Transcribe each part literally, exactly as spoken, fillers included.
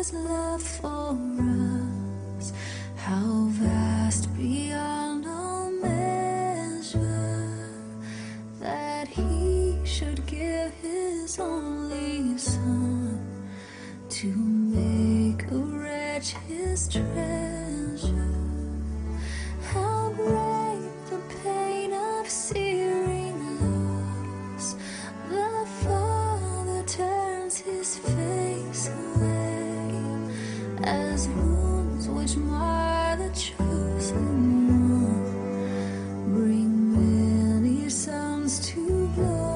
his love for us, how vast beyond all measure, that he should give his only Son to make a wretch his treasure. How great the pain of searing loss, the Father turns his face away, as wounds which mar the chosen one bring many sons to glory.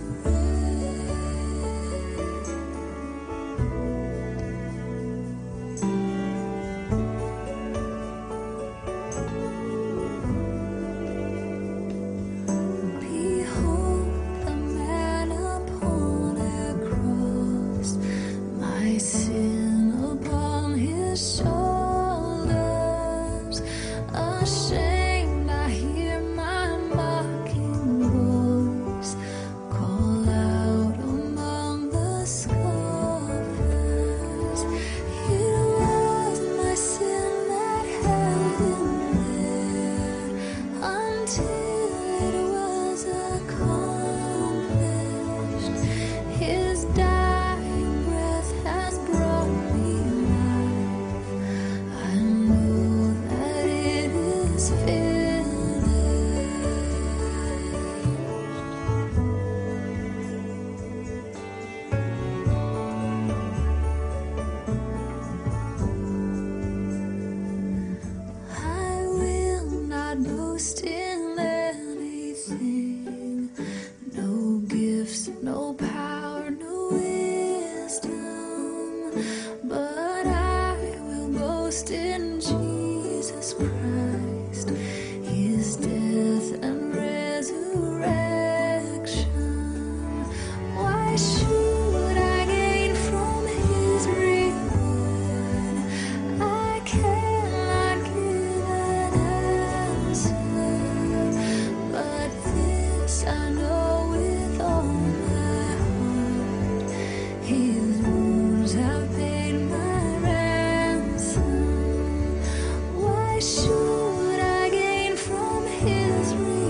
Sin upon his shoulders, ashamed I hear my mocking voice call out among the scoffers. It was my sin that held him there until it was accomplished. His dying breath has brought me life. I know that it is finished. I will not boast in anything, no gifts, no power, no wisdom, but I will boast in Jesus Christ, his death and resurrection. Why should I gain from his reward? I cannot give an answer, but this I know with all my heart: his wounds have paid my ransom. Why should I gain from his reward?